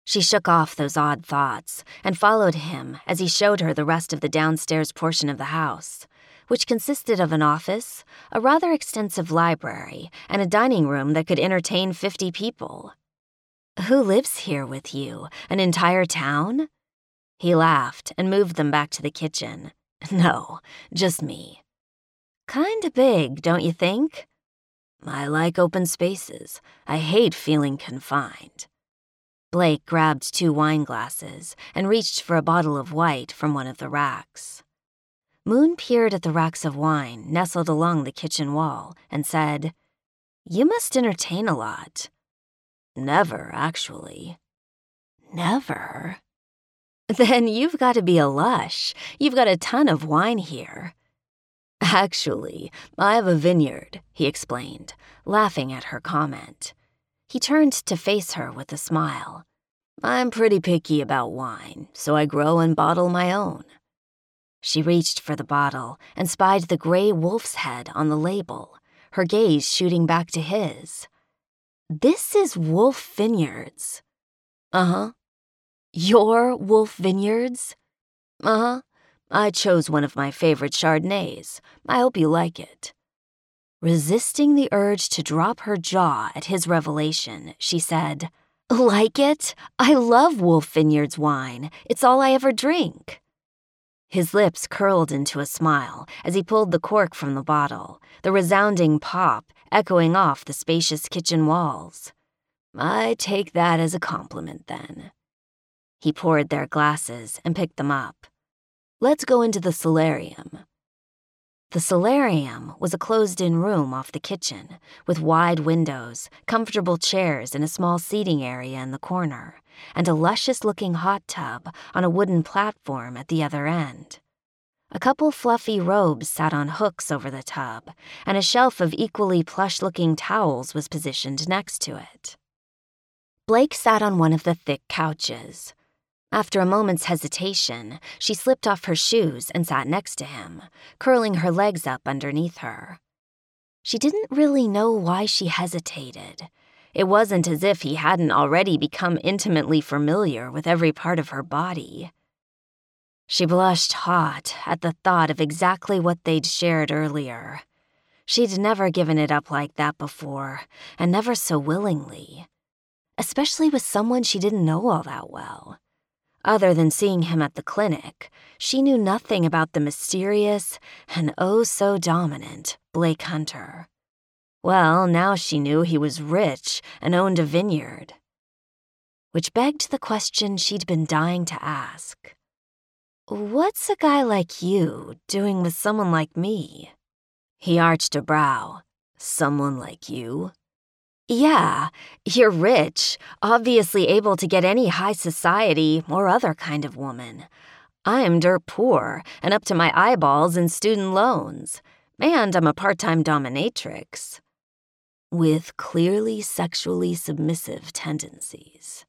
She shook off those odd thoughts and followed him as he showed her the rest of the downstairs portion of the house, which consisted of an office, a rather extensive library, and a dining room that could entertain 50 people. "Who lives here with you? An entire town?" He laughed and moved them back to the kitchen. "No, just me." "Kinda big, don't you think?" "I like open spaces. I hate feeling confined." Blake grabbed 2 wine glasses and reached for a bottle of white from one of the racks. Moon peered at the racks of wine nestled along the kitchen wall and said, "You must entertain a lot." "Never, actually." "Never? Then you've got to be a lush. You've got a ton of wine here." "Actually, I have a vineyard," he explained, laughing at her comment. He turned to face her with a smile. "I'm pretty picky about wine, so I grow and bottle my own." She reached for the bottle and spied the gray wolf's head on the label, her gaze shooting back to his. "This is Wolf Vineyards." "Uh-huh." "Your Wolf Vineyards?" "Uh-huh. I chose one of my favorite Chardonnays. I hope you like it." Resisting the urge to drop her jaw at his revelation, she said, "Like it? I love Wolf Vineyards wine. It's all I ever drink." His lips curled into a smile as he pulled the cork from the bottle, the resounding pop echoing off the spacious kitchen walls. "I take that as a compliment, then." He poured their glasses and picked them up. "Let's go into the solarium." The solarium was a closed-in room off the kitchen, with wide windows, comfortable chairs in a small seating area in the corner, and a luscious-looking hot tub on a wooden platform at the other end. A couple fluffy robes sat on hooks over the tub, and a shelf of equally plush-looking towels was positioned next to it. Blake sat on one of the thick couches. After a moment's hesitation, she slipped off her shoes and sat next to him, curling her legs up underneath her. She didn't really know why she hesitated. It wasn't as if he hadn't already become intimately familiar with every part of her body. She blushed hot at the thought of exactly what they'd shared earlier. She'd never given it up like that before, and never so willingly. Especially with someone she didn't know all that well. Other than seeing him at the clinic, she knew nothing about the mysterious and oh-so-dominant Blake Hunter. Well, now she knew he was rich and owned a vineyard. Which begged the question she'd been dying to ask. "What's a guy like you doing with someone like me?" He arched a brow. "Someone like you?" "Yeah, you're rich, obviously able to get any high society or other kind of woman. I'm dirt poor and up to my eyeballs in student loans. And I'm a part-time dominatrix." "With clearly sexually submissive tendencies."